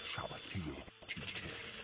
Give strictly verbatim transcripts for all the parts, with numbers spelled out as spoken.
شبکه تیچست.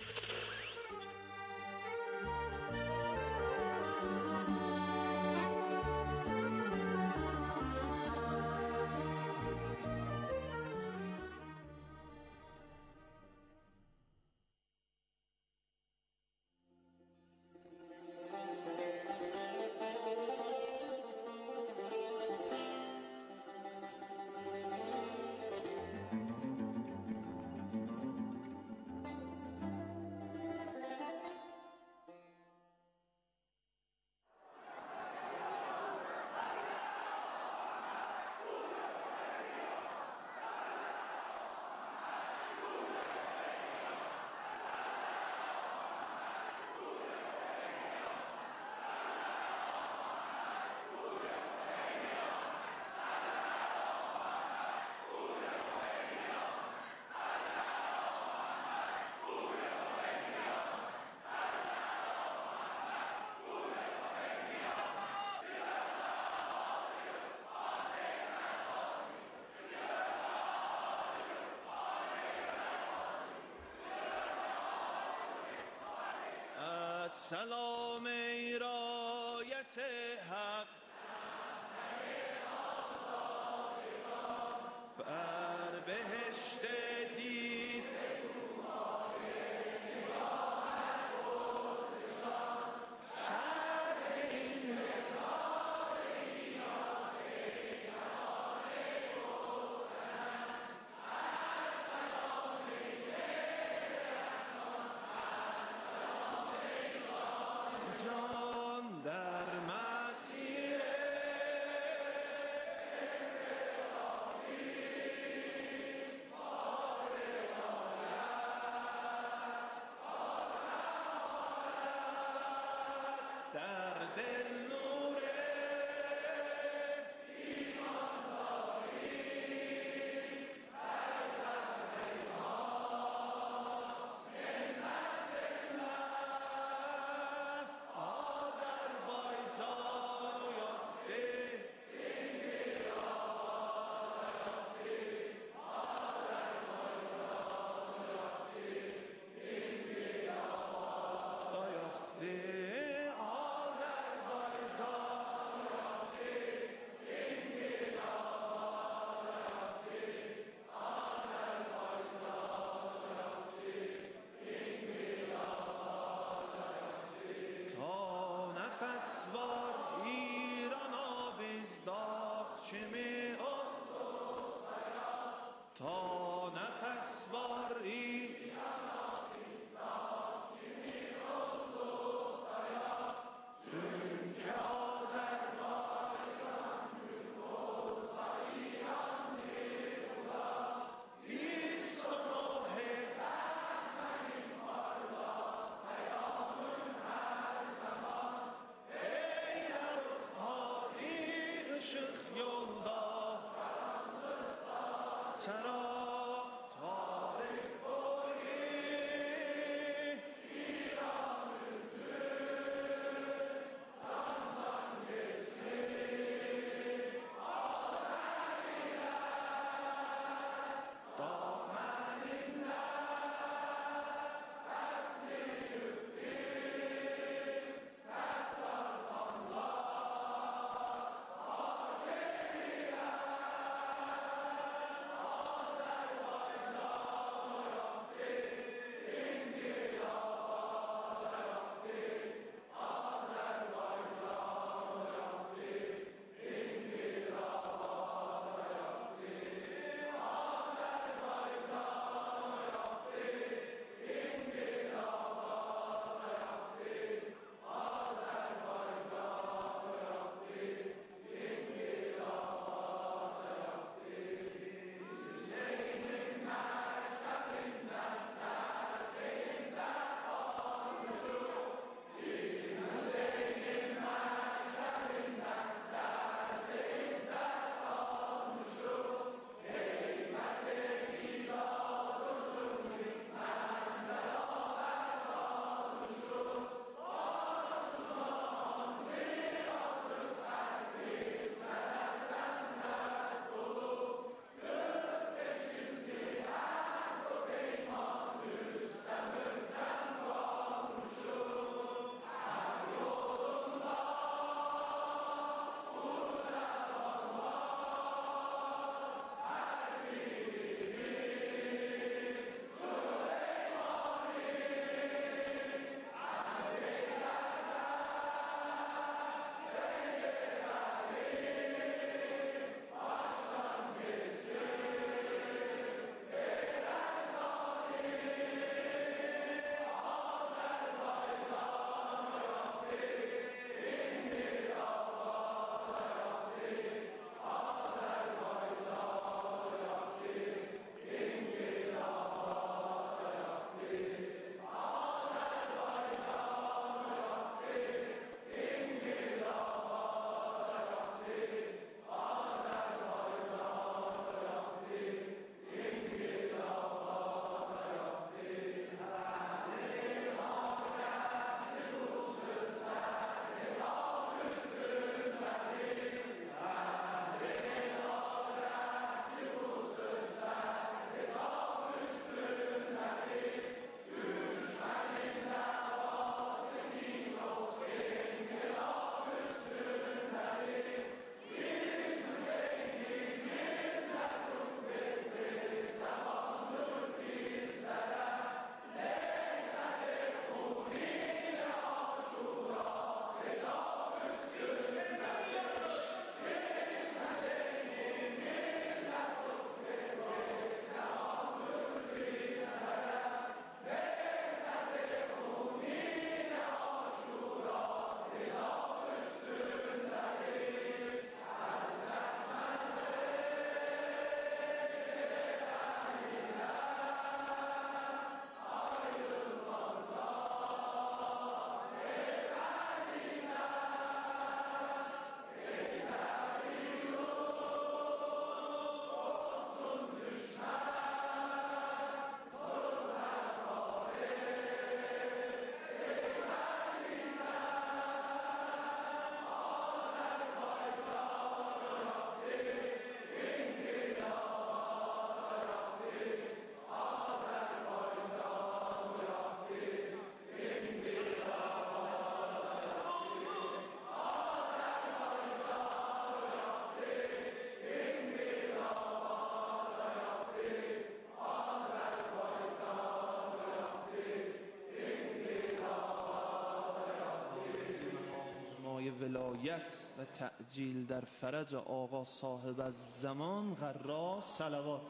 سلام ای رایت حق بر بهشت دید جان در مسیر ولایت و تعجیل در فرج آقا صاحب از زمان غرا صلوات.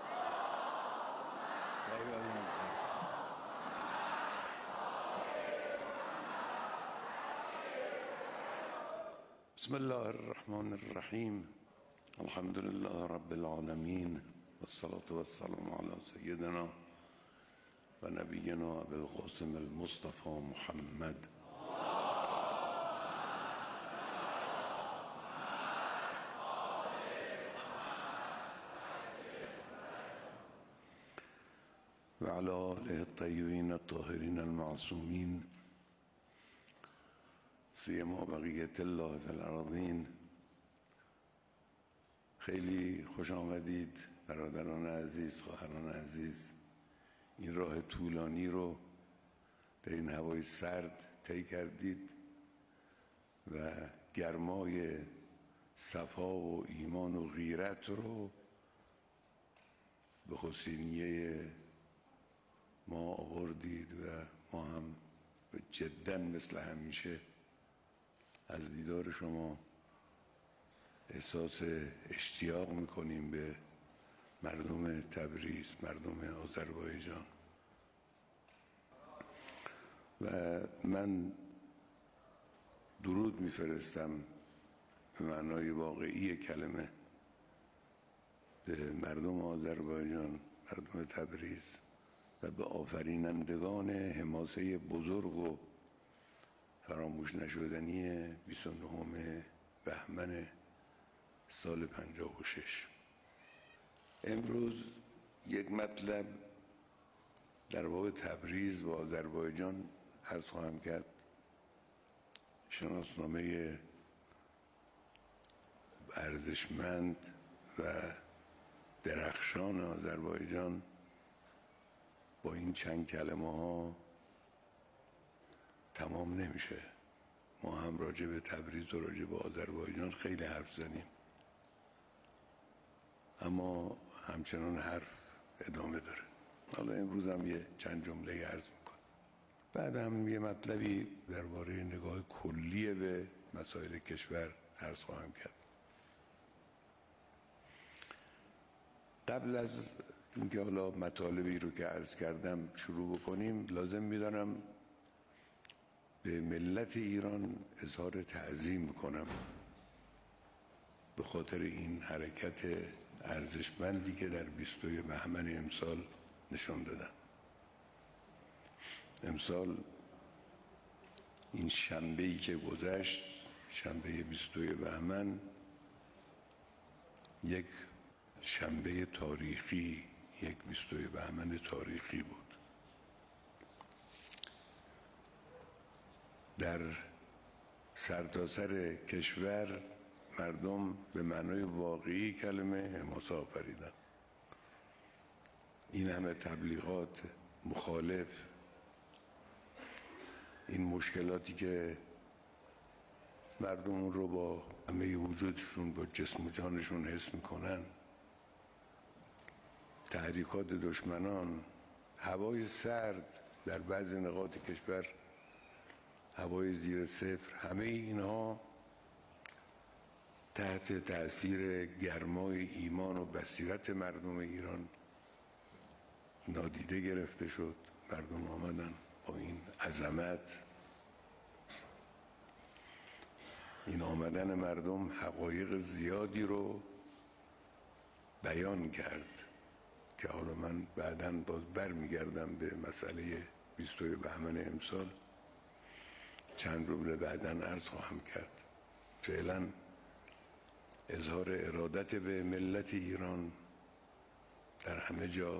بسم الله الرحمن الرحیم. الحمد لله رب العالمین والصلاة والسلام علی سیدنا و نبینا ابی القاسم المصطفى محمد. و علی آله الطیبین الطاهرین المعصومین سیما بقیت الله فی الارضین. خیلی خوش آمدید برادران عزیز، خواهران عزیز. این راه طولانی رو در این هوای سرد طی کردید و گرمای صفا و ایمان و غیرت رو به حسینیه ما آوردید و ما هم جدا مثل همیشه از دیدار شما احساس اشتیاق میکنیم به مردم تبریز، مردم آذربایجان. و من درود میفرستم به معنای واقعی کلمه به مردم آذربایجان، مردم تبریز و به آفرینندگان حماسه بزرگ و فراموش نشدنی بیست و نهم بهمن سال پنجاه و شش. امروز یک مطلب در باب تبریز و آذربایجان عرض خواهم کرد. شناسنامه ارزشمند و درخشان آذربایجان با این چند کلمه ها تمام نمیشه. ما هم راجع به تبریز و راجع به آذربایجان خیلی حرف زدیم، اما همچنان حرف ادامه داره. حالا امروز هم یه چند جمله عرض میکنم، بعد هم یه مطلبی درباره نگاه کلی به مسائل کشور عرض خواهم کرد. قبل از اینکه حالا مطالبی رو که عرض کردم شروع بکنیم، لازم میدانم به ملت ایران اظهار تعظیم کنم به خاطر این حرکت ارزشمندی که در بیستوی بهمن امسال نشان دادن. امسال این شنبه‌ای که گذشت، شنبه بیستوی بهمن، یک شنبه تاریخی، یک بیستوی بهمن تاریخی بود. در سرتاسر کشور مردم به معنای واقعی کلمه حماسه آفریدن. این همه تبلیغات مخالف، این مشکلاتی که مردم رو با همه وجودشون، با جسم و جانشون حس میکنن، تحریکات دشمنان، هوای سرد در بعضی نقاط کشور، هوای زیر صفر، همه اینها تحت تأثیر گرمای ایمان و بصیرت مردم ایران نادیده گرفته شد. مردم آمدن با این عظمت، این آمدن مردم حقایق زیادی رو بیان کرد که حالا من بعداً باز برمیگردم به مسئله بیستوی بهمن امسال، چند جمله بعداً عرض خواهم کرد. فعلاً اظهار ارادت به ملت ایران در همه جا،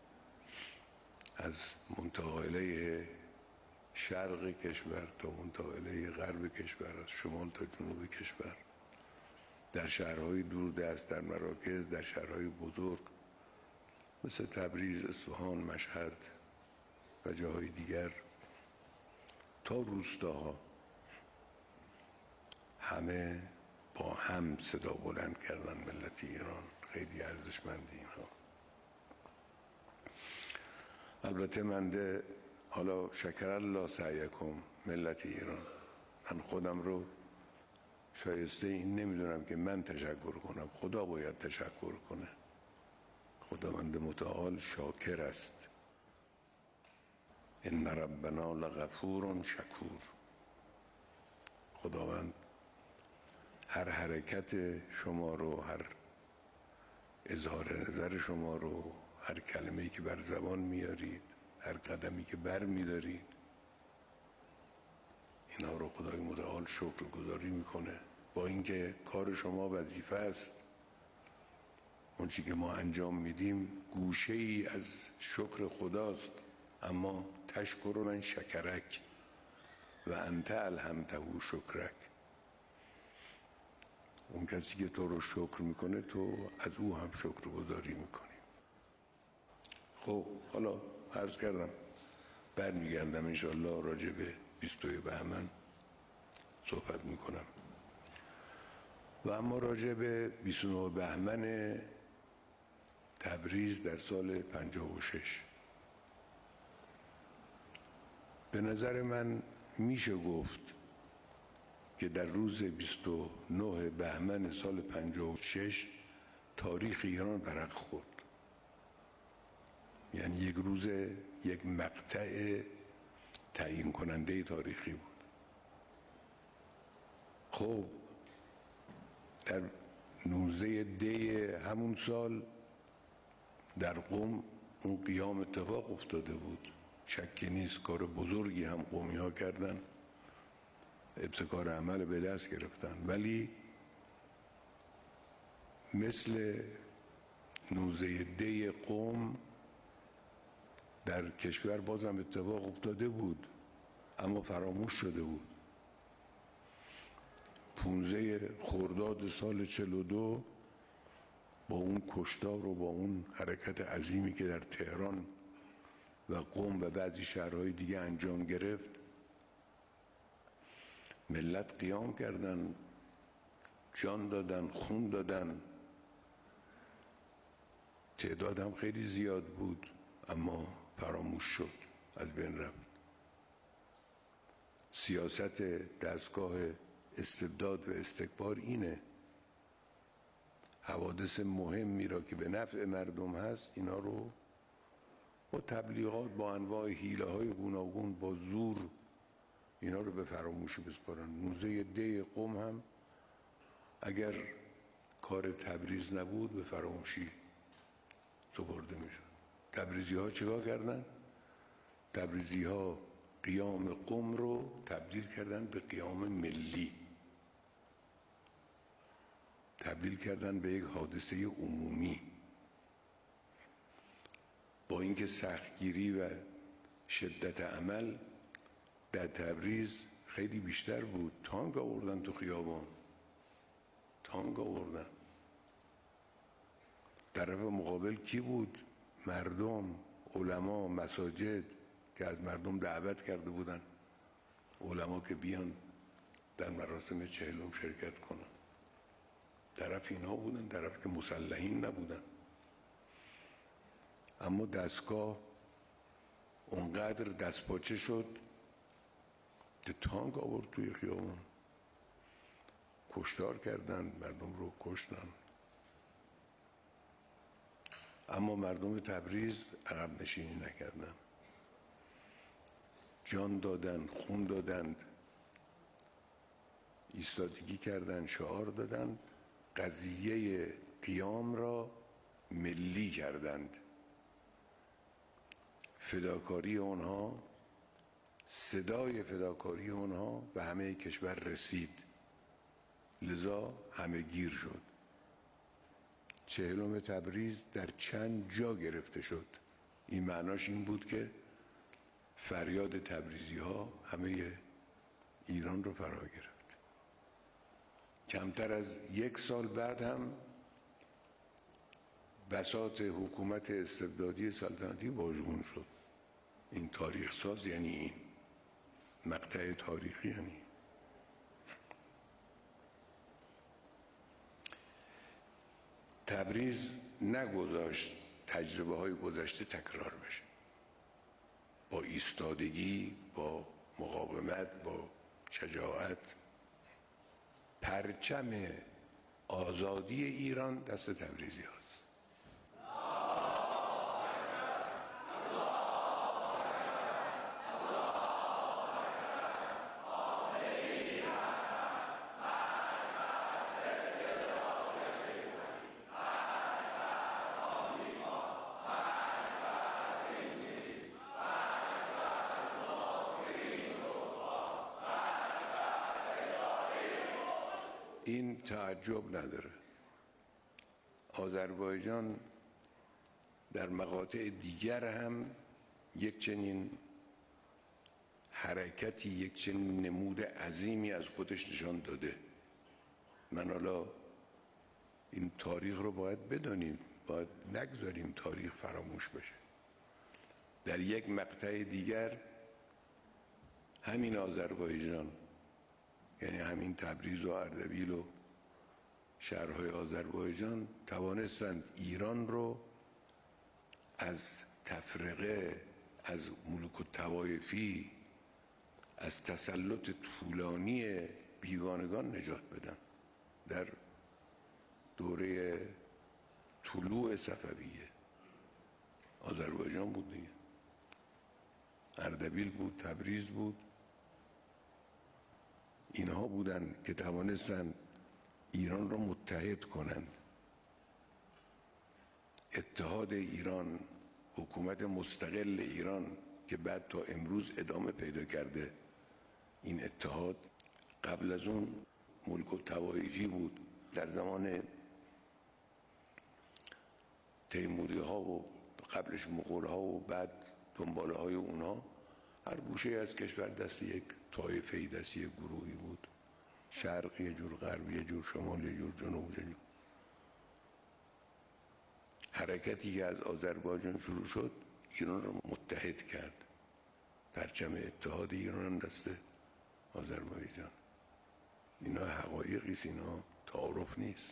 از منطقه شرق کشور تا منطقه غرب کشور، از شمال تا جنوب کشور، در شهرهای دوردست، در مراکز، در شهرهای بزرگ مثل تبریز، اصفهان، مشهد و جاهای دیگر تا روستاها، همه با هم صدا بلند کردن ملت ایران. خیلی ارزشمند اینها. البته من ده حالا شکر الله سعیکم ملت ایران، من خودم رو شایسته این نمیدونم که من تشکر کنم، خدا باید تشکر کنه. خداوند متعال شاکر است. ان ربنا لغفور شکور. خداوند هر حرکت شما رو، هر اظهار نظر شما رو، هر کلمه‌ای که بر زبان میارید، هر قدمی که بر میدارید، اینا رو خدای متعال شکرگزاری میکنه. با اینکه کار شما وظیفه است، اون چیزی که ما انجام میدیم گوشه ای از شکر خداست، اما تشکر من شکرک و انت الهمته شکرک. اون کسی که تو رو شکر میکنه تو از او هم شکر گذاری میکنی. خب حالا عرض کردم برمیگردم انشاءالله راجع به بیستوی بهمن صحبت میکنم. و اما راجع به بیست و نه بهمن تبریز در سال پنجاه و شش، به نظر من میشه گفت که در روز بیست و نه بهمن سال پنجاه و شش تاریخ ایران برق خورد. یعنی یک روز، یک مقطع تعیین کننده تاریخی بود. خب در نوزده دی همون سال در قم اون قیام اتفاق افتاده بود، شکی نیست. کار بزرگی هم قومی ها کردن، ابتکار عمل به دست گرفتن، ولی مثل نوزده دی قم در کشور بازم اتفاق افتاده بود اما فراموش شده بود. پونزده خرداد سال چهل و دو با اون کشتار و با اون حرکت عظیمی که در تهران و قم و بعضی شهرهای دیگه انجام گرفت، ملت قیام کردن، جان دادن، خون دادن. تعداد هم خیلی زیاد بود اما فراموش شد، از بین رفت. سیاست دستگاه استبداد و استکبار اینه، حوادث مهمی را که به نفع مردم هست اینا رو با تبلیغات، با انواع حیله های گوناگون، با زور اینا رو به فراموشی بسپارن. نوزده دی قم هم اگر کار تبریز نبود به فراموشی سپرده میشد. تبریزی ها چیکار کردن؟ تبریزی ها قیام قم رو تبدیل کردن به قیام ملی، تبدیل کردن به یک حادثه عمومی. با اینکه سختگیری و شدت عمل در تبریز خیلی بیشتر بود، تانک آوردن تو خیابان، تانک آوردن. طرف مقابل کی بود؟ مردم، علما، مساجد که از مردم دعوت کرده بودن علما که بیان در مراسم چهلم شرکت کنن. طرف اینا بودن، طرف که مسلحین نبودن. اما دستگاه اونقدر دستپاچه شد که تانک آورد توی خیابان، کشتار کردن، مردم رو کشتن. اما مردم تبریز عقب نشینی نکردن، جان دادن، خون دادند، ایستادگی کردن، شعار دادند، قضیه قیام را ملی کردند. فداکاری اونها، صدای فداکاری اونها به همه کشور رسید، لذا همه گیر شد. چهلم تبریز در چند جا گرفته شد. این معناش این بود که فریاد تبریزی ها همه ایران رو فرا گرفت. کمتر از یک سال بعد هم بساط حکومت استبدادی سلطنتی واژگون شد. این تاریخ ساز یعنی این مقطع تاریخی، یعنی تبریز نگذاشت تجربه های گذشته تکرار بشه. با ایستادگی، با مقاومت، با شجاعت پرچم آزادی ایران دست تبریزی هاست. این تعجب نداره. آذربایجان در مقاطع دیگر هم یک چنین حرکتی، یک چنین نمود عظیمی از خودش نشان داده. من حالا این تاریخ رو باید بدانیم، باید نگذاریم تاریخ فراموش بشه. در یک مقطع دیگر همین آذربایجان، یعنی همین تبریز و اردبیل و شهرهای آذربایجان، توانستند ایران رو از تفرقه، از ملوک الطوایفی، از تسلط طولانی بیگانگان نجات بدن. در دوره طلوع صفویه آذربایجان بود دیگه، اردبیل بود، تبریز بود. اینها بودن که توانستند ایران را متحد کنند. اتحاد ایران، حکومت مستقل ایران که بعد تا امروز ادامه پیدا کرده، این اتحاد قبل از اون ملک الطوایفی بود. در زمان تیموری ها و قبلش مغول ها و بعد دنباله های اونها، هر گوشه از کشور دست یک طایفه‌ای، دست یک گروهی بود. شرق یه جور، غرب یه جور، شمال یه جور، جنوب یه جور. حرکتی که از آذربایجان شروع شد ایران را متحد کرد. پرچم اتحاد ایران هم دست آذربایجان. اینا حقایقی است، اینا تعارف نیست.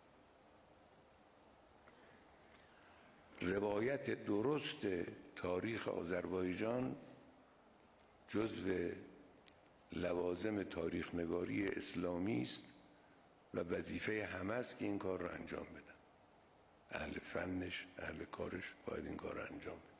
روایت درست تاریخ آذربایجان جزو لوازم تاریخ نگاری اسلامی است و وظیفه همه است که این کار رو انجام بدن. اهل فنش، اهل کارش باید این کار رو انجام بدن.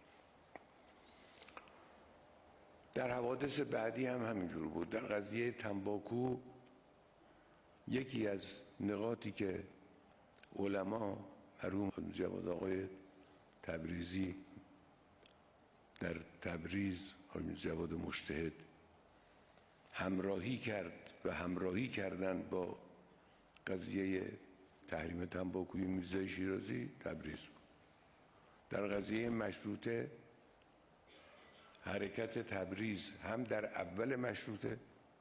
در حوادث بعدی هم همینجور بود. در قضیه تنباکو یکی از نقاطی که علما، مرحوم جواد آقای تبریزی در تبریز، حاجی جواد مجتهد، همراهی کرد و همراهی کردن با قضیه تحریم تنباکوی میرزای شیرازی، تبریز بود. در قضیه مشروطه حرکت تبریز هم در اول مشروطه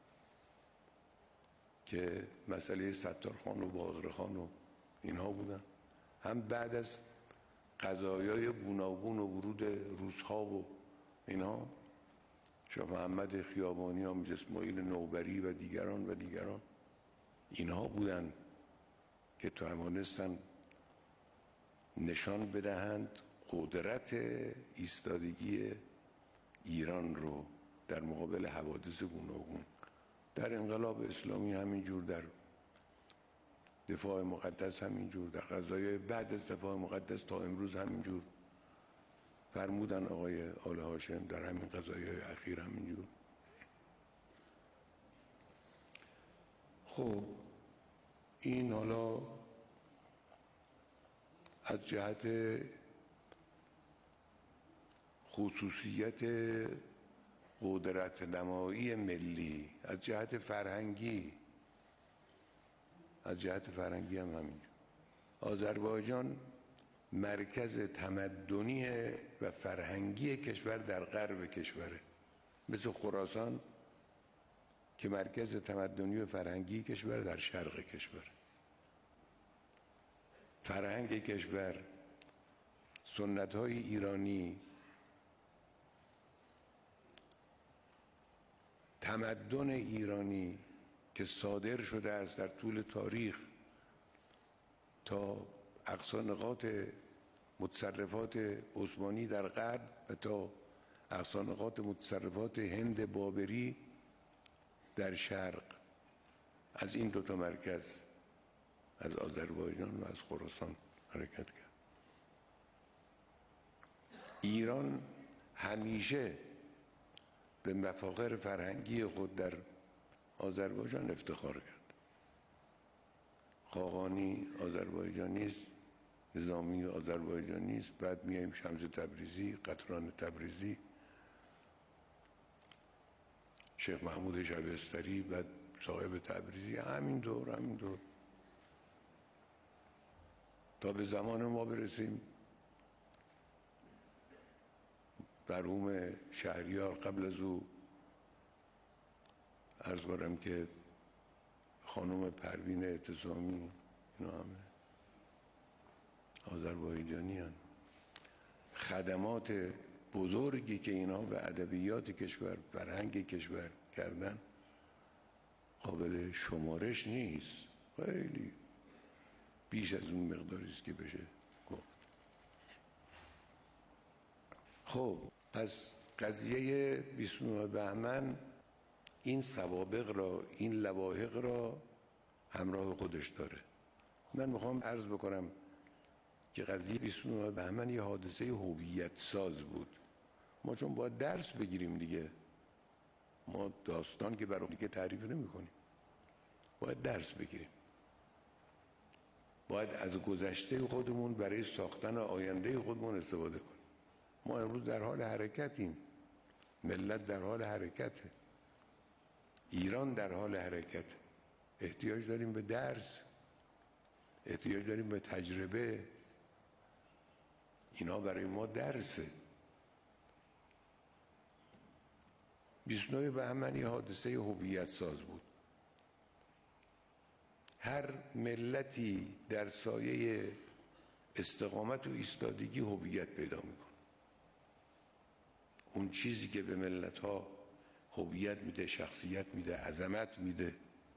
که مسئله ستارخان و باقرخان و اینها بودن، هم بعد از قضایای گوناگون و ورود روس‌ها و اینها، شاه محمد خیابانی، حامد اسماعیل نوبری و دیگران و دیگران، اینها بودن که توانستن نشان بدهند قدرت ایستادگی ایران رو در مقابل حوادث گوناگون. در انقلاب اسلامی همینجور، در دفاع مقدس همینجور، در قضایای بعد از دفاع مقدس تا امروز همینجور فرمودن آقای آل هاشم، در همین قضایای اخیر همینجور. خب این حالا از جهت خصوصیت قدرت نمایی ملی، از جهت فرهنگی، از جهت فرهنگی هم همینجور. آذربایجان مرکز تمدنی و فرهنگی کشور در غرب کشوره، مثل خراسان که مرکز تمدنی و فرهنگی کشور در شرق کشور. فرهنگ کشور، سنت‌های ایرانی، تمدن ایرانی که صادر شده است در طول تاریخ تا اقصا نقاط متصرفات عثمانی در غرب و تا اقصا نقاط متصرفات هند بابری در شرق. از این دوتا مرکز، از آذربایجان و از خراسان حرکت کرد. ایران همیشه به مفاخر فرهنگی خود در آذربایجان افتخار کرد. خاقانی آذربایجانی است، نظامی آذربایجانی است، بعد میایم شمس تبریزی، قطران تبریزی، شیخ محمود شبستری، بعد صاحب تبریزی، همین دور همین دور تا به زمان ما برسیم. مرحوم شهریار قبل از او عرض کنم که خانم پروین اعتصامی، اینا همه آذربایجانی هستند. خدمات بزرگی که اینا به ادبیات کشور، فرهنگ کشور کردن قابل شمارش نیست، خیلی بیش از اون مقداری است که بشه گفت. خب پس قضیه بیست و نه بهمن این سوابق را، این لواحق را همراه خودش داره. من میخوام عرض بکنم که قضیه بیست و نه بهمن یه حادثه هویت ساز بود. ما چون باید درس بگیریم دیگه، ما داستان که برای دیگه تعریف نمی کنیم، باید درس بگیریم، باید از گذشته خودمون برای ساختن آینده خودمون استفاده کنیم. ما امروز در حال حرکتیم، ملت در حال حرکته، ایران در حال حرکته. احتیاج داریم به درس، احتیاج داریم به تجربه. اینا برای ما درسه. بیست و نه بهمن یه حادثه هویت ساز بود. هر ملتی در سایه استقامت و ایستادگی هویت پیدا میکنه. اون چیزی که به ملت ها هویت میده، شخصیت میده، عظمت میده،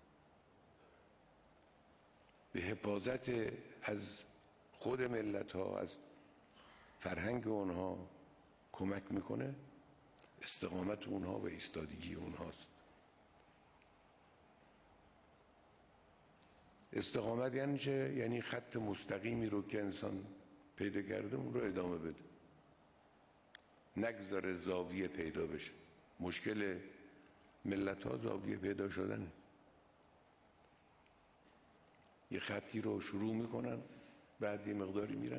به حفاظت از خود ملت ها، از فرهنگ اونها کمک میکنه، استقامت اونها و ایستادگی اونهاست. استقامت یعنی چه؟ یعنی خط مستقیمی رو که انسان پیدا کرده اون رو ادامه بده، نگذاره زاویه پیدا بشه. مشکل ملت ها زاویه پیدا شدنه. یه خطی رو شروع میکنن، بعد یه مقداری میرن،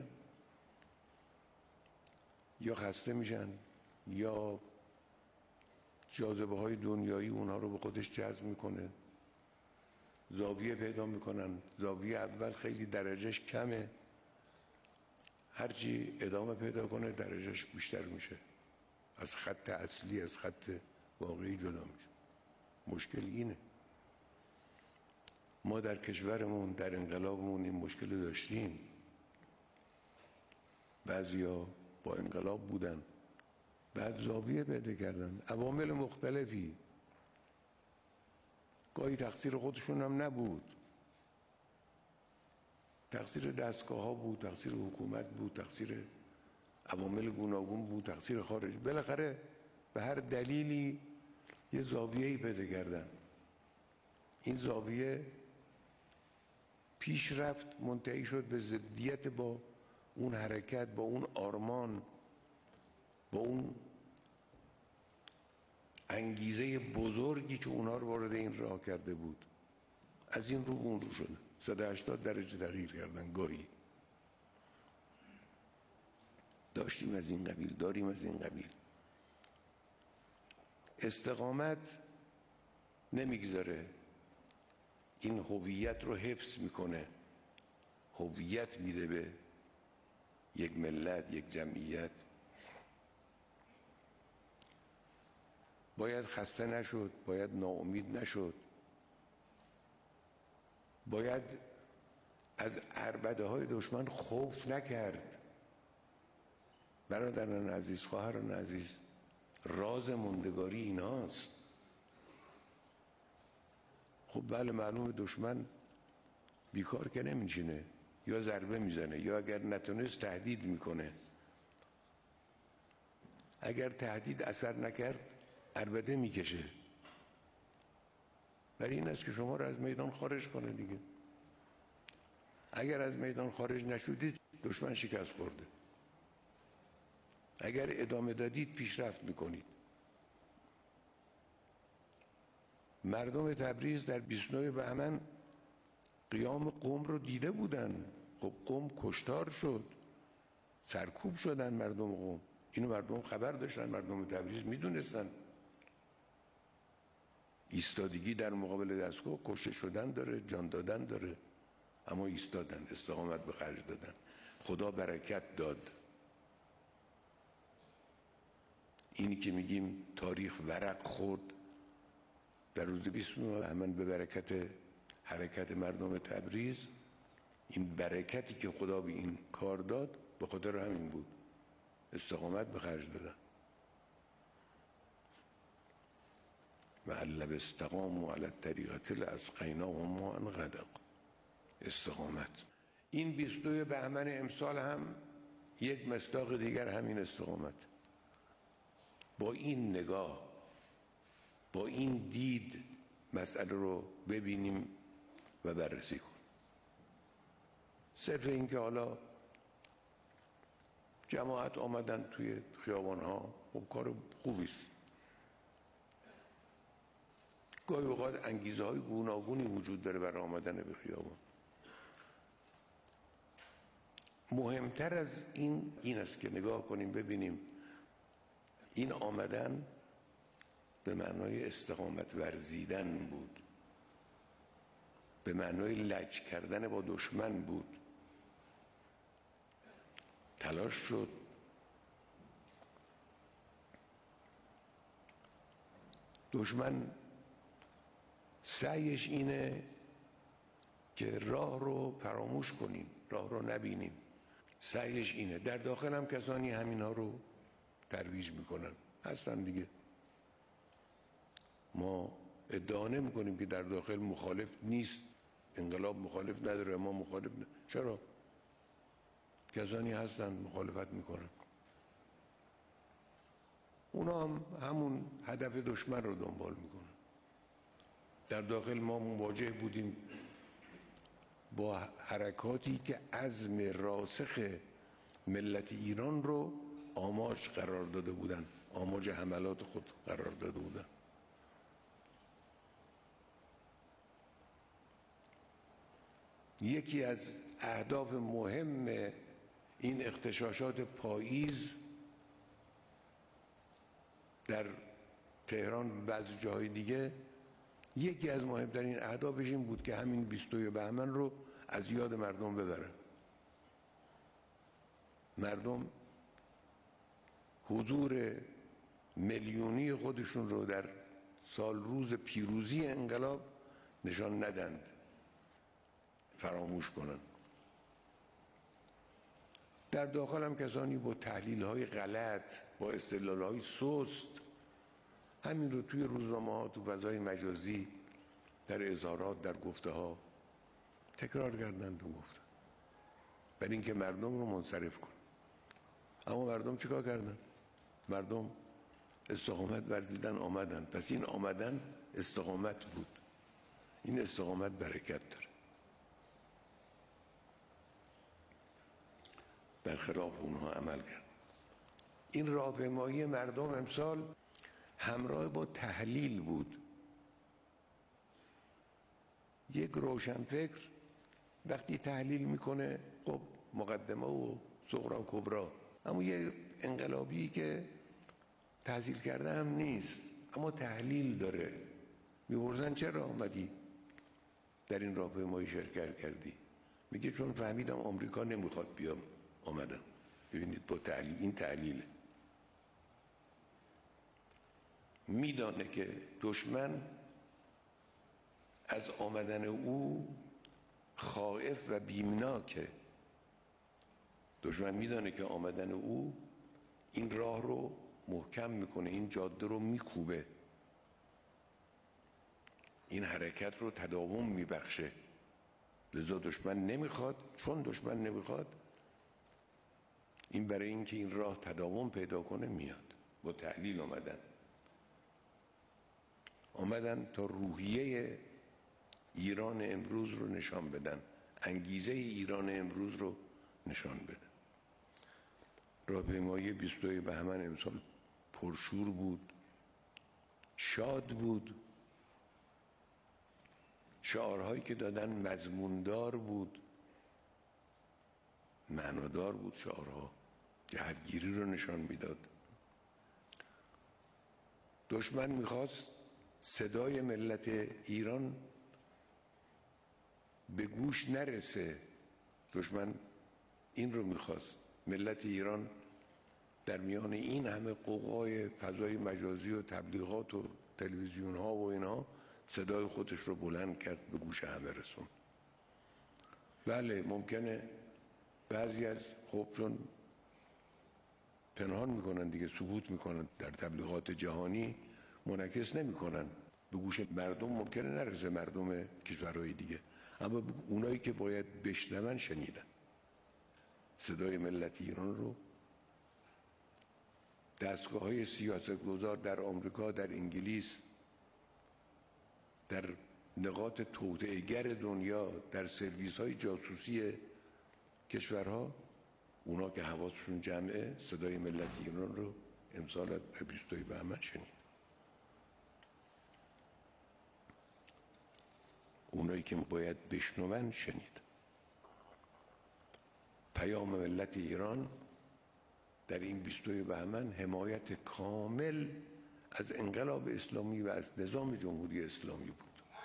یا خسته میشن یا جاذبه های دنیایی اونها رو به خودش جذب میکنه، زاویه پیدا میکنن. زاویه اول خیلی درجهش کمه، هرچی ادامه پیدا کنه درجهش بیشتر میشه، از خط اصلی، از خط واقعی جدا میشه. مشکل اینه. ما در کشورمون، در انقلابمون این مشکل داشتیم. بعضیا با انقلاب بودن، بعد زاویه پیدا کردن، عوامل مختلفی، گاهی تقصیر خودشون هم نبود، تقصیر دستگاه ها بود، تقصیر حکومت بود، تقصیر عوامل گوناگون بود، تقصیر خارجی. بالاخره به هر دلیلی یه زاویه‌ای پیدا کردن. این زاویه پیش رفت، منتهی شد به ضدیت با اون حرکت، با اون آرمان، با اون انگیزه بزرگی که اونها رو وارد این راه کرده بود. از این رو اون رو شده، صد و هشتاد درجه تغییر کردن. گاهی داشتیم از این قبیل، داریم از این قبیل. استقامت نمیگذاره، این هویت رو حفظ میکنه، هویت میده به یک ملت، یک جمعیت. باید خسته نشد، باید ناامید نشد، باید از عربده های دشمن خوف نکرد. برادران عزیز، خواهران عزیز، راز موندگاری ایناست. خب بله معلوم دشمن بیکار که نمیشینه، یا ضربه میزنه، یا اگر نتونست تهدید میکنه. اگر تهدید اثر نکرد عربده میکشه. برای این است که شما را از میدان خارج کنه دیگه. اگر از میدان خارج نشدید دشمن شکست خورده، اگر ادامه دادید پیشرفت میکنید. مردم تبریز در بیست و نه بهمن قیام قم رو دیده بودن. خب قم کشتار شد، سرکوب شدن مردم قم. اینو مردم خبر داشتن، مردم تبریز میدونستن. ایستادگی در مقابل دستگاه کشته شدن داره، جان دادن داره، اما ایستادن، استقامت به خرج دادن. خدا برکت داد. اینی که میگیم تاریخ ورق خورد در روز بیست و نه بهمن به برکت حرکت مردم تبریز. این برکتی که خدا به این کار داد به خاطر همین بود، استقامت به خرج دادن. و علب استقام و علت طریقت لاسقینا و ما ان غدق. استقامت. این بیست و دو بهمن امسال هم یک مصداق دیگر همین استقامت. با این نگاه، با این دید مسئله رو ببینیم و بررسی کنیم. صرف این که حالا جماعت آمدن توی خیابان ها، خب کار خوبیست. گاهی اوقات انگیزه های گوناگونی وجود داره برای آمدن به خیابان. مهمتر از این این است که نگاه کنیم ببینیم این آمدن به معنای استقامت ورزیدن بود، به معنای لج کردن با دشمن بود. تلاش شد دشمن سعیش اینه که راه رو فراموش کنیم، راه رو نبینیم. سعیش اینه. در داخل هم کسانی همینا رو ترویج میکنن، هستن دیگه. ما ادعا نمی کنیم که در داخل مخالف نیست، انقلاب مخالف نداره، ما مخالف نداره. چرا؟ کسانی هستن مخالفت میکنن. اونا هم همون هدف دشمن رو دنبال میکنن. در داخل ما مواجه بودیم با حرکاتی که عزم راسخ ملت ایران رو آماج قرار داده بودن، آماج حملات خود قرار داده بودن. یکی از اهداف مهم این اغتشاشات پاییز در تهران و بعضی جاهای دیگه، یکی از مهمترین اهدافش این بود که همین بیست و دو بهمن رو از یاد مردم ببرن. مردم حضور میلیونی خودشون رو در سال روز پیروزی انقلاب نشان ندند، فراموش کنن. در داخل هم کسانی با تحلیل های غلط، با استدلال های سست، همین رو توی روزنامه ها، تو فضای مجازی، در اظهارات، در گفته ها تکرار کردند و گفتن برای اینکه مردم رو منصرف کن. اما مردم چیکار کردن؟ مردم استقامت ورزیدن، آمدن. پس این آمدن استقامت بود. این استقامت برکت داره. برخلاف اونها عمل کرد. این راهپیمایی مردم امسال همراه با تحلیل بود. یک روشنفکر وقتی تحلیل میکنه، خب مقدمه و صغرا کبرا، اما یه انقلابی که تحصیل کرده هم نیست اما تحلیل داره، میپرسن چرا آمدی در این راهپیمایی شرکت کردی؟ میگه چون فهمیدم آمریکا نمیخواد بیام، آمدم. ببینید با تحلیل، این تحلیله. میدانه که دشمن از آمدن او خائف و بیمناکه. دشمن میدانه که آمدن او این راه رو محکم میکنه، این جاده رو میکوبه، این حرکت رو تداوم میبخشه. لذا دشمن نمیخواد. چون دشمن نمیخواد، این برای اینکه این راه تداوم پیدا کنه میاد. با تحلیل آمدن. آمدن تا روحیه ایران امروز رو نشان بدن، انگیزه ایران امروز رو نشان بدن. راهپیمایی بیست و دو بهمن امسال پرشور بود، شاد بود، شعارهایی که دادن مضموندار بود، معنادار بود، شعارها جهتگیری رو نشان میداد. دشمن میخواست صدای ملت ایران به گوش نرسه. دشمن این رو میخواست، ملت ایران در میان این همه قوقای فضای مجازی و تبلیغات و تلویزیون ها و اینها صدای خودش رو بلند کرد، به گوش همه رسون. بله ممکنه بعضی از خب چون پنهان میکنن دیگه، ثبوت میکنن در تبلیغات جهانی، منعکس نمیکنن به گوش مردم، ممکنه نرسه مردم کشورهای دیگه، اما اونایی که باید بشنون شنیدن صدای ملت ایران رو. دستگاه های سیاستگزار در آمریکا، در انگلیس، در نقاط توطئه‌گر دنیا، در سرویس های جاسوسی کشورها، اونا که حواسشون جمعه صدای ملت ایران رو امسال بیست و دو بهمن شنید. اونایی که باید بشنون شنید. پیام ملت ایران در این بیست و دو بهمن حمایت کامل از انقلاب اسلامی و از نظام جمهوری اسلامی بود.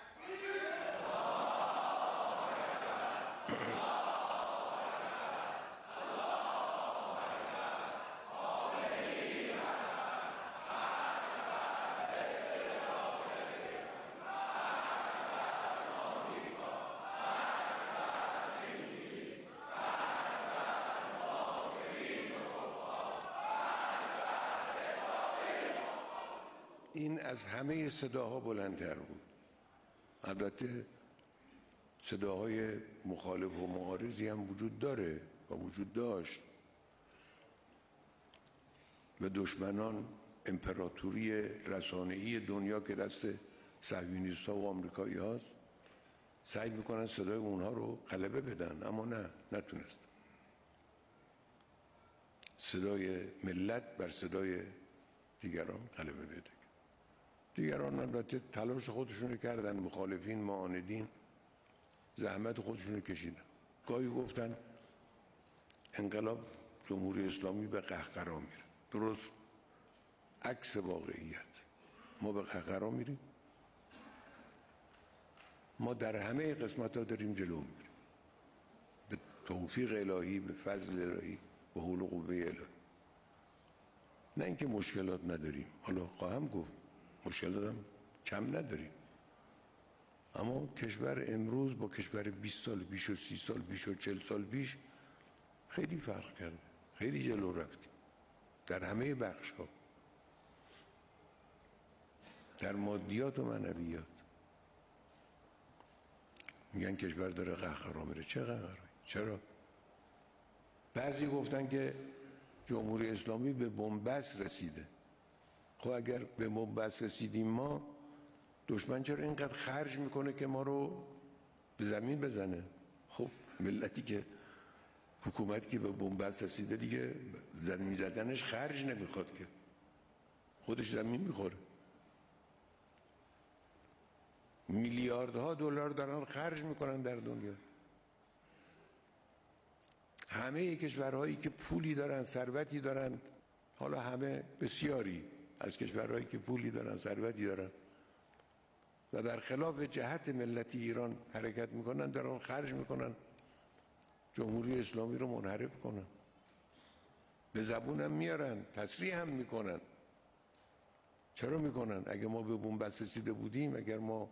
این از همه صداها بلندتر بود. البته صداهای مخالف و معارضی هم وجود داره و وجود داشت و دشمنان امپراتوری رسانه‌ای دنیا که دست صهیونیست‌ها و آمریکایی هاست سعی میکنن صدای اونها رو غلبه بدن، اما نه، نتونستن. صدای ملت بر صدای دیگران غلبه بده. دیگران البته تلاش خودشونو کردن، مخالفین، معاندین زحمت خودشونو کشیدن. گاهی گفتن انقلاب جمهوری اسلامی به قهقرا میره، درست عکس واقعیت. ما به قهقرا میریم؟ ما در همه قسمت ها داریم جلو میریم، به توفیق الهی، به فضل الهی، به حول و قوه الهی. نه اینکه مشکلات نداریم، حالا خواهم گفت مشکلات هم کم نداریم، اما کشور امروز با کشور بیست سال پیش و سی سال پیش و چل سال پیش خیلی فرق کرده، خیلی جلو رفتیم در همه بخش ها، در مادیات و معنویات. میگن کشور داره قهقرا میره. چه قهقرایی؟ چرا؟ بعضی گفتن که جمهوری اسلامی به بنبست رسیده. خب اگر به بنبست رسیدیم ما، دشمن چرا اینقدر خرج میکنه که ما رو به زمین بزنه؟ خب ملتی که، حکومتی که به بنبست رسیده دیگه زمین زدنش خرج نمیخواد که، خودش زمین میخوره. میلیاردها دلار دارن خرج میکنن در دنیا. همه کشورهایی که پولی دارن، ثروتی دارن، حالا همه بسیاری از کشورهایی که پولی دارن، ثروتی دارن و برخلاف جهت ملت ایران حرکت میکنن، دارن خرج میکنن جمهوری اسلامی رو منحرف کنن. به زبونم میارن، تصریح هم میکنن. چرا میکنن؟ اگه ما به بنبست رسیده بودیم، اگر ما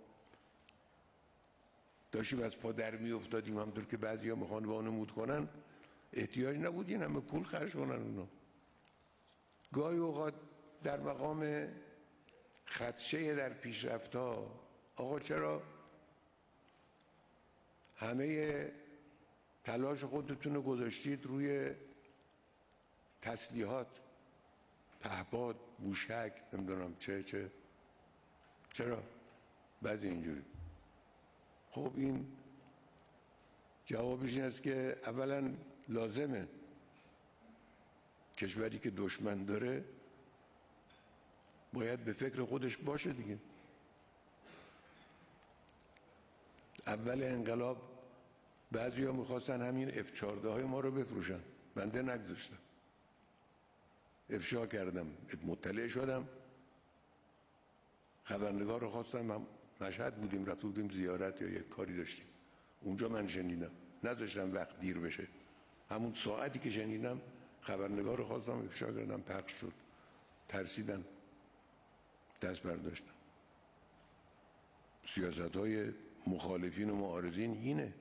داشتیم از پا در میافتادیم، همونطور که بعضیا میخوان وانمود کنن، احتیاج نبود این همه پول خرج کنن اونا. گاهی اوقات در مقام خدشه در پیشرفت‌ها، آقا چرا همه تلاش خودتون رو گذاشتید روی تسلیحات، پهپاد، موشک، نمیدونم چه چه چرا؟ بعد اینجوری. خب این جوابش این است که اولا لازمه کشوری که دشمن داره باید به فکر خودش باشه دیگه. اول انقلاب بعضی ها میخواستن همین اف چهارده های ما رو بفروشن، بنده نگذاشتم، افشا کردم، مطلع شدم، خبرنگار رو خواستم، هم مشهد بودیم رفته بودیم زیارت یا یک کاری داشتیم اونجا، من شنیدم، نذاشتم وقت دیر بشه، همون ساعتی که شنیدم خبرنگار رو خواستم افشا کردم، پخش شد، ترسیدن، دست برداشتم. سیاست های مخالفین و معارضین اینه.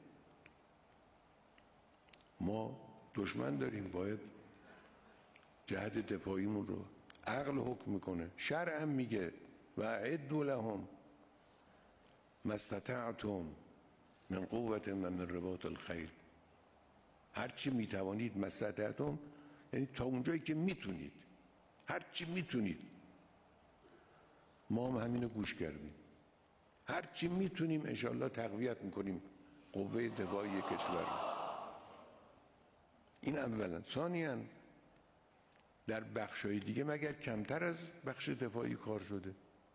ما دشمن داریم، باید جهت دفاعیمون رو، عقل حکم میکنه، شرع هم میگه و اعدوا لهم ما استطعتم من قوة و من رباط الخیل، هرچی میتوانید، ما استطعتم یعنی تا اونجایی که میتونید، هرچی میتونید. ما هم همینو گوش کردیم، هرچی میتونیم انشاءالله تقویت میکنیم قوه دفاعی کشور. این اولا. ثانیاً در بخشای دیگه مگر کمتر از بخش دفاعی کار شده؟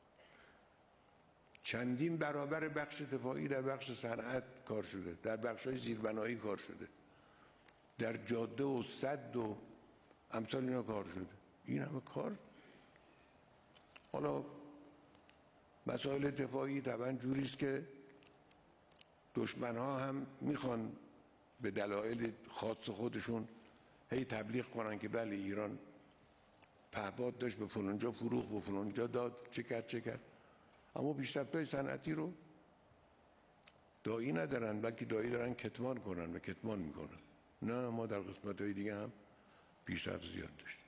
چندین برابر بخش دفاعی در بخش صنعت کار شده، در بخشای زیربنایی کار شده، در جاده و سد و امثال اینا کار شده. این همه کار. حالا مسائل دفاعی طبعا جوریست که دشمن ها هم میخوان به دلایل خاص خودشون هی تبلیغ کنن که بله ایران پهپاد داشت، به فلانجا فروخت، به فلانجا داد، چه کرد چه کرد، اما پیشرفت‌های صنعتی رو دایی ندارن، بلکه دایی دارن کتمان کنن و کتمان میکنن. نه، ما در قسمت‌های دیگه هم پیشرفت زیاد داشتیم.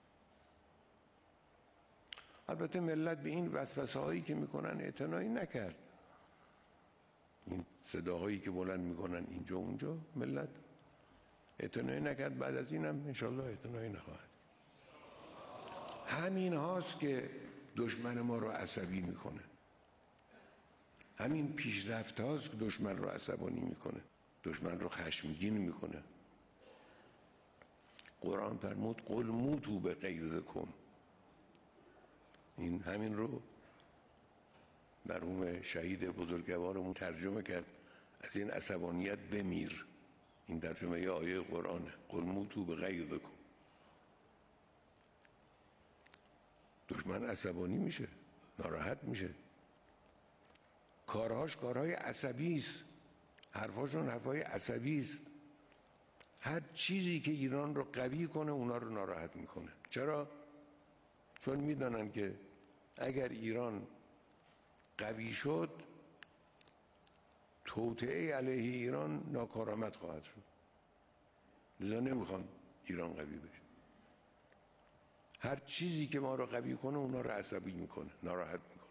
البته ملت به این وسوسه هایی که میکنن اعتنایی نکرد. این صداهایی که بلند میکنن اینجا اونجا، ملت اعتنایی نکرد. بعد از این هم انشالله اعتنایی نخواهد. همین هاست که دشمن ما رو عصبی میکنه، همین پیشرفت هاست که دشمن رو عصبانی میکنه، دشمن رو خشمگین میکنه. قرآن فرمود قل موتوا بغیظکم. این همین رو مرحوم شهید بزرگوارمون ترجمه کرد، از این عصبانیت بمیر. این ترجمه ی آیه قرآنه، قل موتوا بغیظکم. دشمن عصبانی میشه، ناراحت میشه، کارهاش کارهای عصبی است، حرفاشون حرفای عصبی است. هر چیزی که ایران رو قوی کنه اونا رو ناراحت میکنه. چرا؟ چون میدانن که اگر ایران قوی شد توطئه علیه ایران ناکارآمد خواهد شد، لذا نمیخوان ایران قوی بشه. هر چیزی که ما رو قوی کنه اونا رو عصبی میکنه، ناراحت میکنه.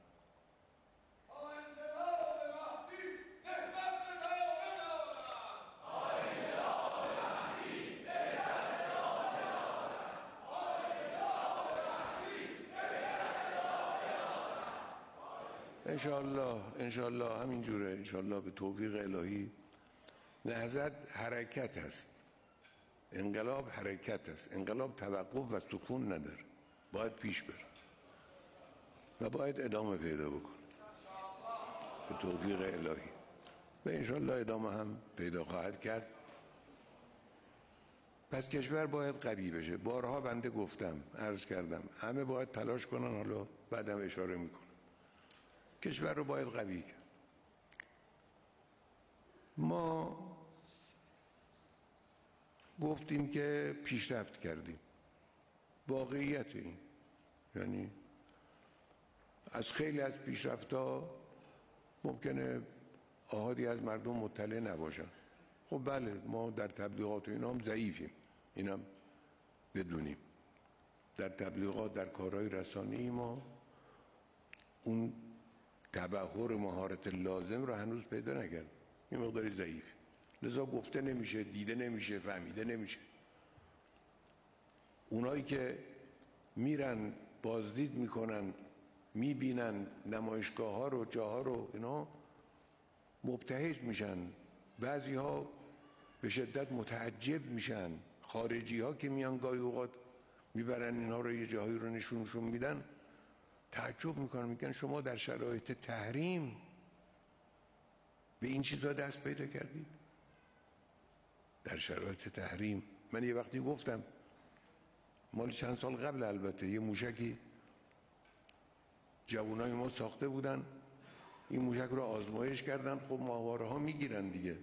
انشاءالله انشاءالله همینجوره. انشاءالله به توفیق الهی. نهضت حرکت است، انقلاب حرکت است. انقلاب توقف و سکون نداره، باید پیش بره و باید ادامه پیدا بکنه به توفیق الهی و انشاءالله ادامه هم پیدا خواهد کرد. پس کشور باید قوی بشه. بارها بنده گفتم، عرض کردم، همه باید تلاش کنن. حالا بعدم اشاره میکنم، کشور رو باید قوی کرد. ما گفتیم که پیشرفت کردیم، واقعیت این، یعنی از خیلی از پیشرفت‌ها ممکنه آحادی از مردم مطلع نباشن. خب بله، ما در تبلیغات و اینا هم ضعیفیم، اینم بدونیم. در تبلیغات، در کارهای رسانه‌ای ما اون تبحر مهارت لازم رو هنوز پیدا نکرد، این مقداری ضعیف، لذا گفته نمیشه، دیده نمیشه، فهمیده نمیشه. اونایی که میرن بازدید میکنن میبینن نمایشگاه ها رو، جاها رو، اینا مبتهج میشن. بعضی ها به شدت متعجب میشن. خارجی ها که میان گاهی اوقات میبرن اینها رو یه جاهایی رو نشونشون میدن، تعجب میکنن، میگن شما در شرایط تحریم به این چیزا دست پیدا کردید؟ در شرایط تحریم. من یه وقتی گفتم، مال چند سال قبل البته، یه موشکی جوانای ما ساخته بودن، این موشک رو آزمایش کردن. خب ماهواره ها میگیرن دیگه.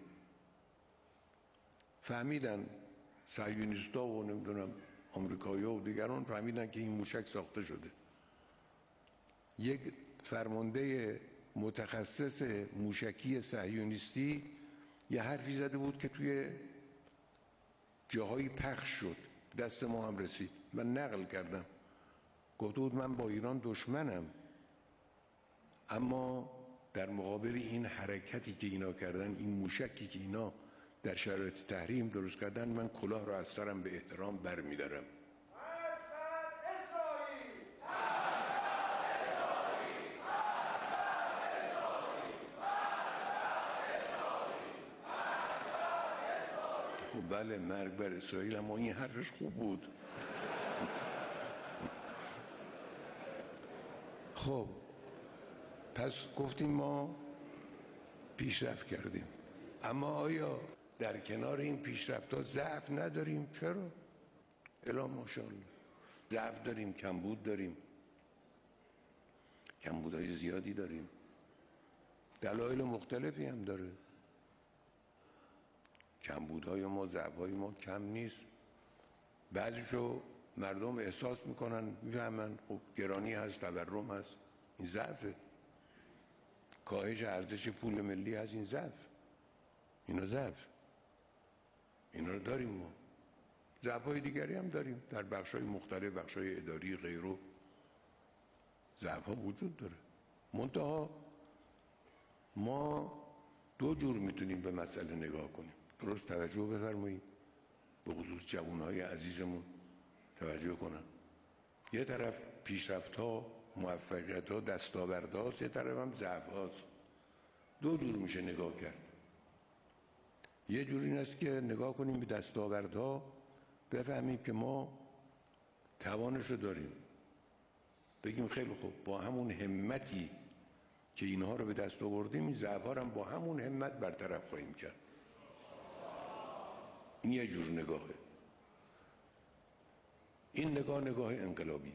فهمیدن صهیونیستا و نمیدونم آمریکایی‌ها و دیگران فهمیدن که این موشک ساخته شده. یک فرمانده متخصص موشکی صهیونیستی یه حرفی زده بود که توی جاهایی پخش شد، دست ما هم رسید. من نقل کردم، گفته بود من با ایران دشمنم، اما در مقابل این حرکتی که اینا کردن، این موشکی که اینا در شرایط تحریم درست کردن، من کلاه رو از سرم به احترام بر می‌دارم. خب بله، مرگ بر اسرائیل، اما این حرفش خوب بود. خب پس گفتیم ما پیشرفت کردیم، اما آیا در کنار این پیشرفت‌ها ضعف نداریم؟ چرا؟ الا ماشاءالله ضعف داریم، کمبود داریم، کمبودهای زیادی داریم، دلایل مختلفی هم داره. کمبودهای ما، ضعف‌های ما کم نیست. بعضیشو مردم احساس میکنن، میفهمن خب گرانی هست، تورم هست، این ضعفه. کاهش ارزش پول ملی هست، این ضعف. اینا ضعف، اینا رو داریم ما. ضعف‌های دیگری هم داریم در بخش‌های مختلف، بخش‌های اداری غیره. ضعف‌ها وجود داره. منتها ما دو جور میتونیم به مسئله نگاه کنیم. درست توجه بفرمایید، به خصوص جوان‌های عزیزمون توجه کنن. یه طرف پیشرفت‌ها، موفقیت‌ها، دستاوردهاست، یه طرف هم ضعف‌هاست. دو جور میشه نگاه کرد. یه جور این است که نگاه کنیم به دستاوردها، بفهمیم که ما توانش رو داریم، بگیم خیلی خوب، با همون همتی که اینها رو به دست آوردیم، این ضعف‌ها رو هم با همون همت برطرف خواهیم کرد. این یه جور نگاهه. این نگاه نگاه انقلابیه.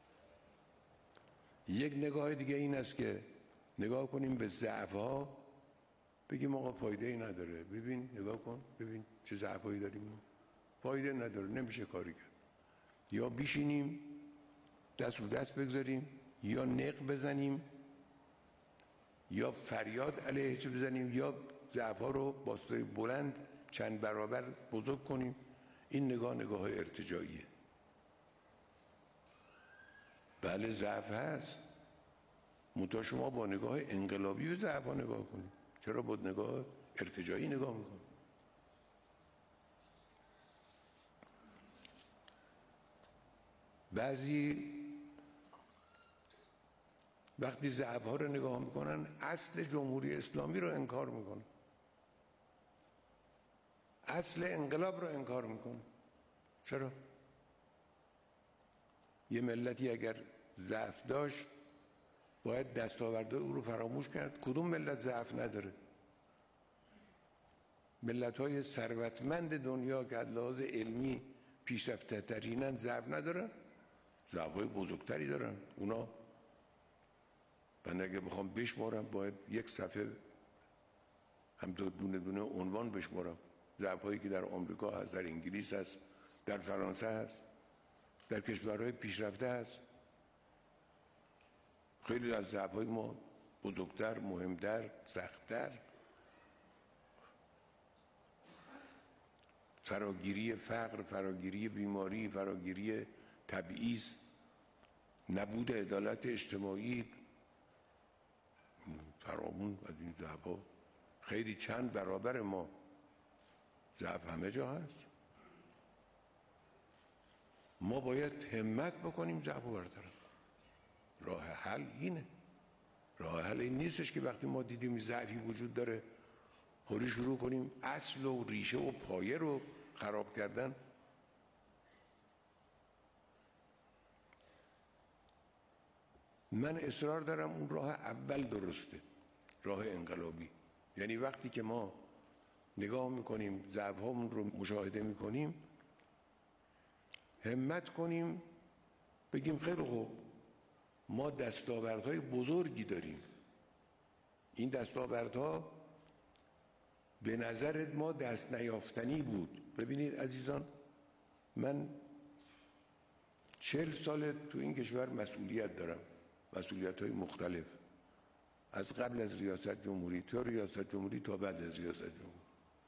یک نگاه دیگه این است که نگاه کنیم به ضعف‌ها، بگیم آقا فایده ای نداره، ببین نگاه کن، ببین چه ضعفایی داریم، فایده نداره، نمیشه کاری کرد. یا بیشینیم دست رو دست بگذاریم، یا نق بزنیم، یا فریاد علیه چه بزنیم، یا ضعف‌ها رو با صدای بلند چند برابر بزرگ کنیم. این نگاه نگاه ارتجاعیه. بله ضعف هست، منتها شما با نگاه انقلابی به ضعف‌ها نگاه کنید. چرا با نگاه ارتجاعی نگاه میکنید؟ بعضی وقتی ضعف‌ها رو نگاه میکنن، اصل جمهوری اسلامی رو انکار میکنن، اصل انقلاب رو انکار میکنن. چرا؟ یه ملتی اگر ضعف داشت باید دستاوردهای او رو فراموش کرد. کدوم ملت ضعف نداره؟ ملت‌های ثروتمند دنیا که از لحاظ علمی پیشرفته ترینن ضعف ندارن؟ ضعف‌های بزرگتری دارن. اونا من اگه بخوام بشمارم باید یک صفحه هم دو دونه دونه عنوان بشمارم. ضعف‌هایی که در آمریکا هست، در انگلیس هست، در فرانسه هست، در کشورهای پیشرفته هست. خیلی از ضعف‌های ما بزرگتر، مهمتر، سختتر. فراگیری فقر، فراگیری بیماری، فراگیری تبعیض، نبود عدالت اجتماعی، فرامون از این ضعف‌ها خیلی چند برابر ما. ضعف همه جا هست. ما باید همت بکنیم ضعف رو برطرف. راه حل اینه. راه حل این نیستش که وقتی ما دیدیم ضعفی وجود داره هوری شروع کنیم اصل و ریشه و پایه رو خراب کردن. من اصرار دارم اون راه اول درسته، راه انقلابی. یعنی وقتی که ما نگاه میکنیم ضعف‌هامون رو مشاهده میکنیم همت کنیم بگیم خیلی خوب ما دستاوردهای بزرگی داریم، این دستاوردها به نظر ما دست نیافتنی بود. ببینید عزیزان، من چهل سال تو این کشور مسئولیت دارم، مسئولیت‌های مختلف، از قبل از ریاست جمهوری تا ریاست جمهوری تا بعد از ریاست جمهوری.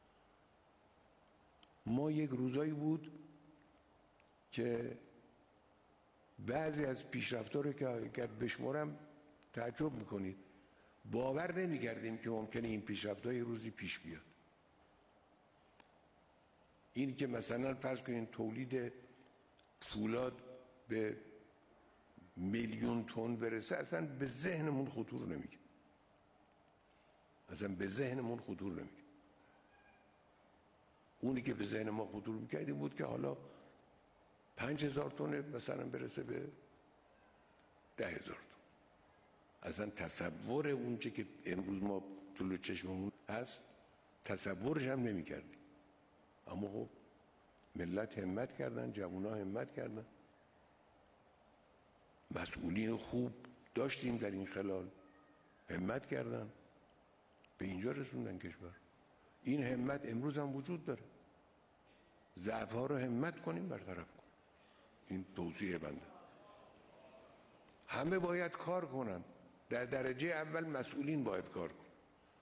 ما یک روزایی بود که بعضی از پیشرفت‌ها رو که اگر بشمارم تعجب میکنید، باور نمی‌کردیم که ممکنه این پیشرفت‌ها یه روزی پیش بیاد. این که مثلا فرض کنید تولید فولاد به میلیون تن برسه اصلا به ذهنمون خطور نمیگه، اصلا به ذهنمون خطور نمیگه. اونی که به ذهن ما خطور میکرد این بود که حالا پنج هزار تن مثلا برسه به ده هزار تن. اصلا تصور اونچه که امروز ما جلو چشممون هست تصورش هم نمیکردیم. اما خب ملت همت کردن، جوونا همت کردن، مسئولین خوب داشتیم در این خلال همت کردن، به اینجا رسوندن کشور. این همت امروز هم وجود داره. ضعف‌ها رو همت کنیم برطرف کنیم. این توصیه بنده. همه باید کار کنن. در درجه اول مسئولین باید کار کنن.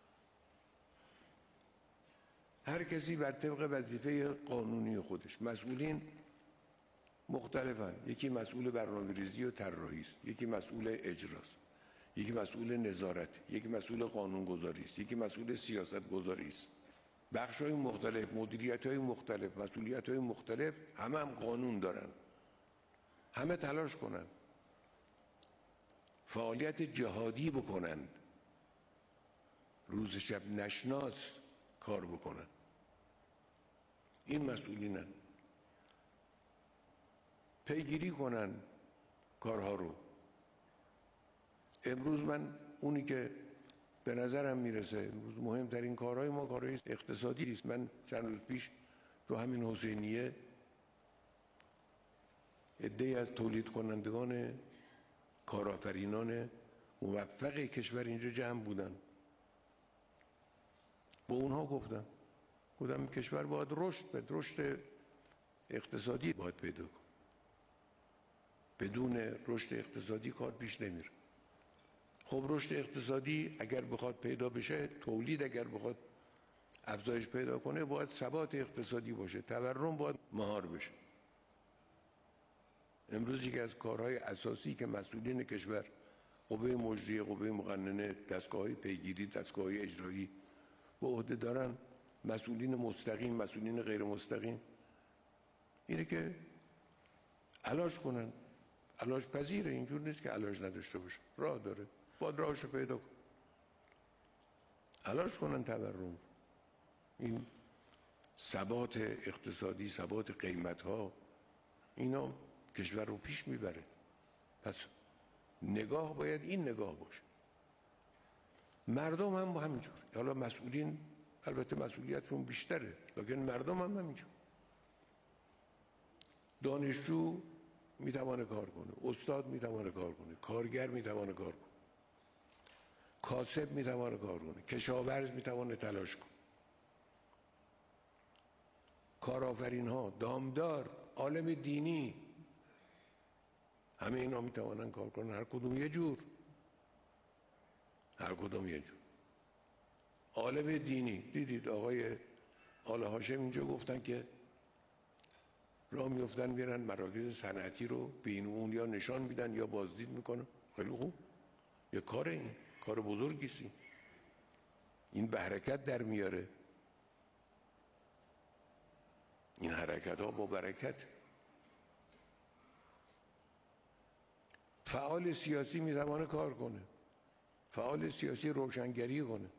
هر کسی بر طبق وظیفه قانونی خودش. مسئولین مختلفن. یکی مسئول برنامه‌ریزی و طراحی است، یکی مسئول اجراست، یکی مسئول نظارت، یکی مسئول قانونگذاری است، یکی مسئول سیاست گذاری است. بخش‌های مختلف، مدیریت‌های مختلف، مسئولیت‌های مختلف، همه هم قانون دارن. همه تلاش کنن. فعالیت جهادی بکنند. روز شب نشناس کار بکنن. این مسئولینن. پیگیری کنن کارها رو. امروز من اونی که به نظرم میرسه امروز مهمترین کارهای ما کارهای اقتصادی است. من چند روز پیش تو همین حسینیه عده‌ای از تولید کنندگان کارآفرینان موفق کشور اینجا جمع بودن. با اونها گفتم گفتم کشور باید رشد بده، رشد اقتصادی باید پیدا کنه. بدون رشد اقتصادی کار پیش نمیره. خب رشد اقتصادی اگر بخواد پیدا بشه، تولید اگر بخواد افزایش پیدا کنه، باید ثبات اقتصادی باشه، تورم باید مهار بشه. امروز یکی از کارهای اساسی که مسئولین کشور، قوه مجریه، قوه مقننه، دستگاه‌های پیگیری، دستگاه‌های اجرایی به عهده دارن، مسئولین مستقیم، مسئولین غیر مستقیم، اینه که علاج کنن. علاج پذیره، اینجور نیست که علاج نداشته باشه، راه داره، باید راهشو پیدا کن. علاج کنن تورم. این ثبات اقتصادی، ثبات قیمت‌ها، اینا کشور رو پیش میبره. پس نگاه باید این نگاه باشه. مردم هم با همینجور. حالا مسئولین البته مسئولیتشون بیشتره، لکن مردم هم همینجور. دانشجو میتوانه کار کنه، استاد میتوانه کار کنه، کارگر میتوانه کار کنه، کاسب میتوانه کار کنه، کشاورز میتوانه تلاش کنه، کارآفرین ها، دامدار، عالم دینی، همه اینا میتوانن کار کنن، هر کدوم یه جور، هر کدوم یه جور. عالم دینی دیدید آقای آل هاشم اینجا گفتن که راه میفتن میرن مراکز صنعتی رو به این اون یا نشان میدن یا بازدید میکنن. خیلی خوب، یه کار، این کار بزرگیست. این به حرکت در میاره. این حرکت ها با برکت. فعال سیاسی میتوانه کار کنه، فعال سیاسی روشنگری کنه.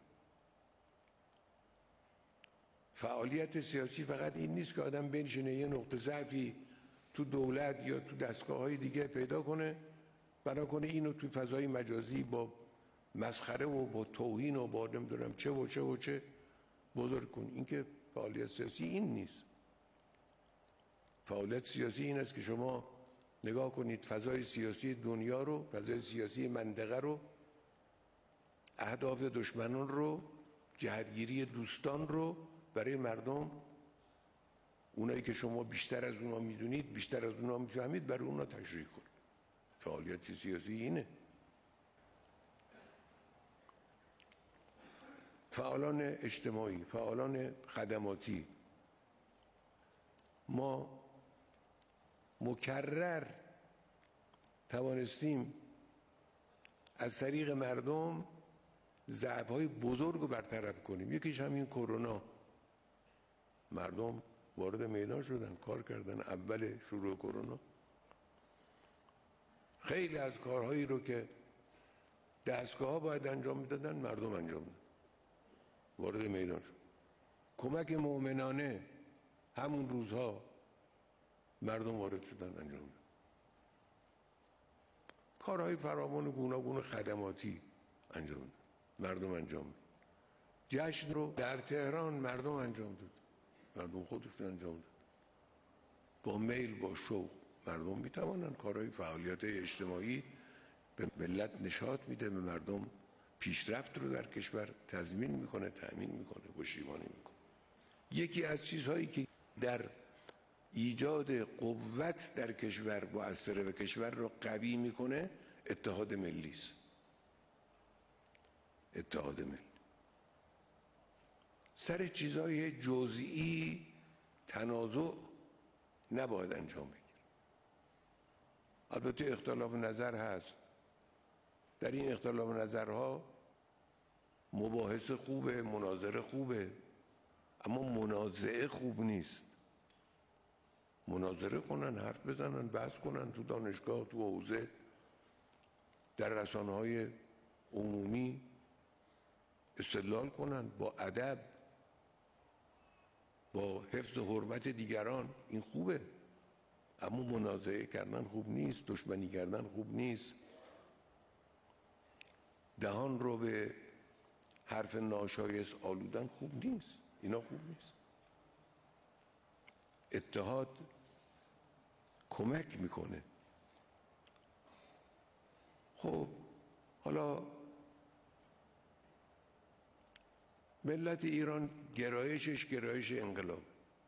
فعالیت سیاسی فقط این نیست که آدم بنشینه یه نقطه ضعفی تو دولت یا تو دستگاه‌های دیگه پیدا کنه، بنا کنه اینو تو فضای مجازی با مسخره و با توهین و با نمیدونم چه و چه و چه بزرگ کن. این که فعالیت سیاسی این نیست. فعالیت سیاسی این است که شما نگاه کنید فضای سیاسی دنیا رو، فضای سیاسی منطقه رو، اهداف دشمنان رو، جهتگیری دوستان رو برای مردم، اونایی که شما بیشتر از اونا میدونید، بیشتر از اونا میفهمید، برای اونا تشریح کن. فعالیت سیاسی اینه. فعالان اجتماعی، فعالان خدماتی، ما مکرر توانستیم از طریق مردم ضعف‌های بزرگ رو برطرف کنیم. یکیش همین کرونا. مردم وارد میدان شدن، کار کردن. اول شروع کرونا خیلی از کارهایی رو که دستگاه‌ها باید انجام میدادن مردم انجام دادن، وارد میدان شد. کمک مؤمنانه همون روزها مردم وارد شدن انجام دادن. کارهای فراوان گوناگون خدماتی انجام داد، مردم انجام داد. جشن رو در تهران مردم انجام داد، مردم خودشون انجام داد. با میل، با شوق مردم میتوانن کارهای فعالیت اجتماعی به ملت نشاط میده، به مردم پیشرفت رو در کشور تضمین میکنه، تأمین میکنه، پشتیبانی میکنه. یکی از چیزهایی که در ایجاد قوت در کشور مؤثره و کشور رو قوی میکنه اتحاد ملی است. اتحاد ملی. سر چیزهای جزئی تنازع نباید انجام بگیره. البته اختلاف نظر هست. در این اختلاف نظرها مباحث خوبه، مناظره خوبه، اما منازعه خوب نیست. مناظره کنن، حرف بزنن، بحث کنن تو دانشگاه، تو حوزه، در رسانه‌های عمومی استدلال کنن با ادب، با حفظ حرمت دیگران. این خوبه، اما منازعه کردن خوب نیست، دشمنی کردن خوب نیست. دهان رو به حرف ناشایست آلودن خوب نیست. اینا خوب نیست. اتحاد کمک میکنه. خب حالا ملت ایران گرایشش گرایش انقلاب،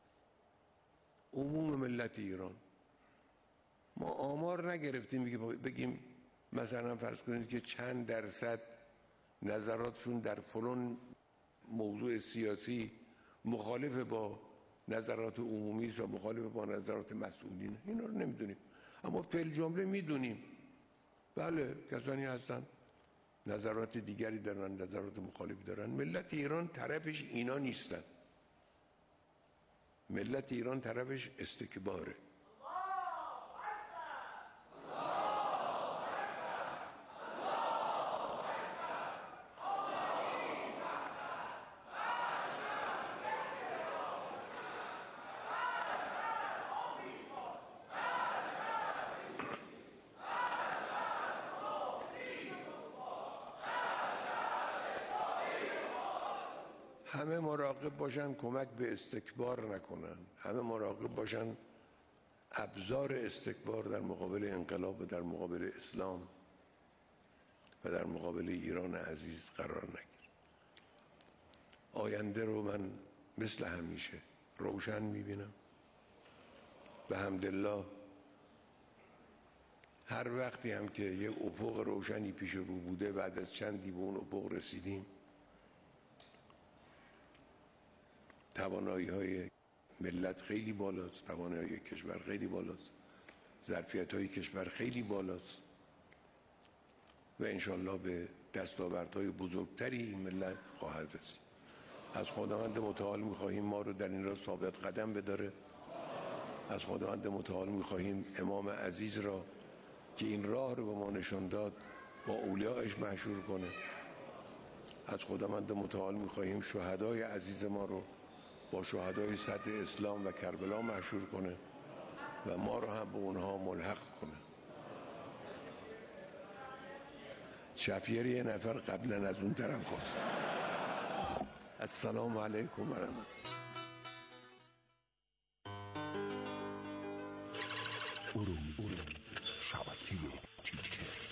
عموم ملت ایران. ما آمار نگرفتیم بگیم مثلا فرض کنید که چند درصد نظراتشون در فلان موضوع سیاسی مخالف با نظرات عمومی است و مخالف با نظرات مسئولین. اینا رو نمیدونیم، اما فی الجمله میدونیم بله کسانی هستن نظرات دیگری دارن، نظرات مخالفی دارن. ملت ایران طرفش اینا نیستن. ملت ایران طرفش استکباره. همه مراقب باشن کمک به استکبار نکنن. همه مراقب باشن ابزار استکبار در مقابل انقلاب و در مقابل اسلام و در مقابل ایران عزیز قرار نگیر. آینده رو من مثل همیشه روشن میبینم. به حمدالله هر وقتی هم که یه افق روشنی پیش رو بوده، بعد از چندی به اون افق رسیدیم. توانایی های ملت خیلی بالاست، توانایی کشور خیلی بالاست، ظرفیت های کشور خیلی بالاست و انشالله به دستاوردهای بزرگتری این ملت خواهد رسید. از خداوند متعال میخواهیم ما رو در این راه ثابت قدم بداره. از خداوند متعال میخواهیم امام عزیز را که این راه رو به ما نشان داد با اولیاءش محشور کنه. از خداوند متعال می‌خواهیم شهدای عزیز ما رو با شهدای سطح اسلام و کربلا محشور کنه و ما رو هم به اونها ملحق کنه. شفیر یه نفر قبلا از اون طرف خواست. السلام علیکم و رحمت الله. ارومی شبکه